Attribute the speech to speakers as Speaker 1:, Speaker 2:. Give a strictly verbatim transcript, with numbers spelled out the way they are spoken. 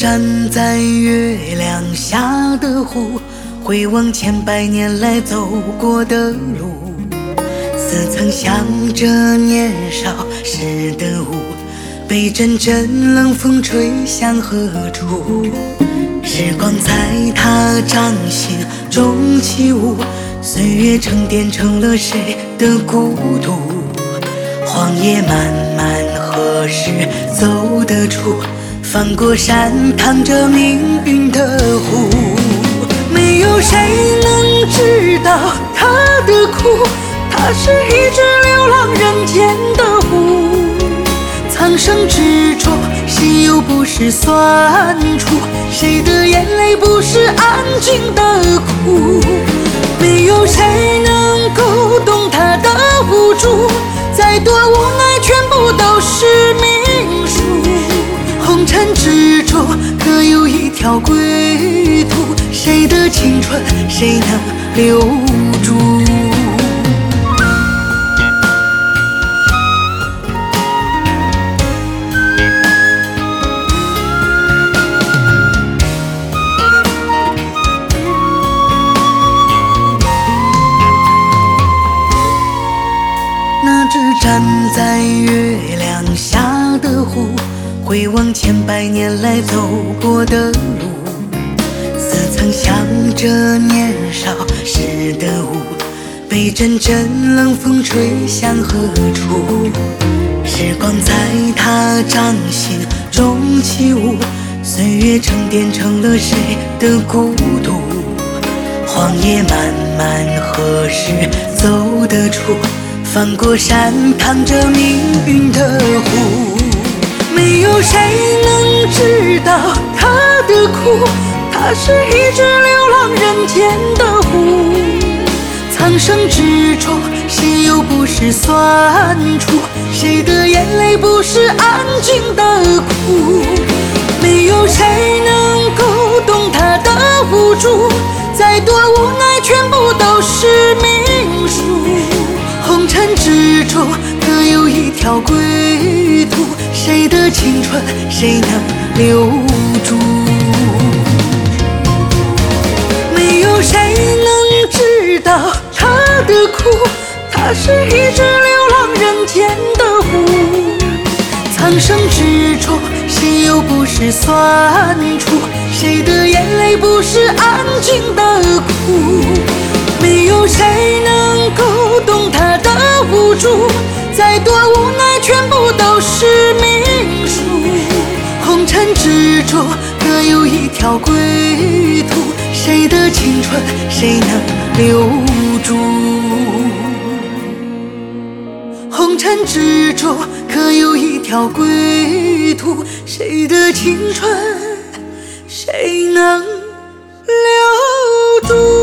Speaker 1: 站在月亮下的湖，回望千百年来走过的路，似曾想着年少时的舞，被阵阵冷风吹向何处？时光在他掌心中起舞，岁月沉淀成了谁的孤独？荒野漫漫，何时走得出？翻过山，淌着命运的湖。没有谁能知道他的苦，他是一只流浪人间的狐。苍生执着，谁又不是酸楚？谁的眼泪不是安静的哭？没有谁能够懂他的无助，再多无奈全部都是命数。红尘执着，可有一条归途？谁的青春，谁能留住？那只站在月亮下的湖，回望千百年来走过的路，似曾想着年少时的舞，被阵阵冷风吹向何处？时光在他掌心中起舞，岁月沉淀成了谁的孤独？荒野漫漫，何时走得出？翻过山，淌着命运的湖。没有谁能知道他的苦，他是一只流浪人间的狐。苍生执着，谁又不是酸楚？谁的眼泪不是安静的哭？没有谁能够懂他的无助，再多无奈全部都是命数。红尘执着，可有一条归途？谁的青春，谁能留住？没有谁能知道他的苦，他是一只流浪人间的狐。苍生执着，谁又不是酸楚？谁的眼泪不是安静的哭？没有谁能够懂他的无助，再多无奈全部都是命数。红尘执着，可有一条归途？谁的青春，谁能留住？红尘执着，可有一条归途？谁的青春，谁能留住？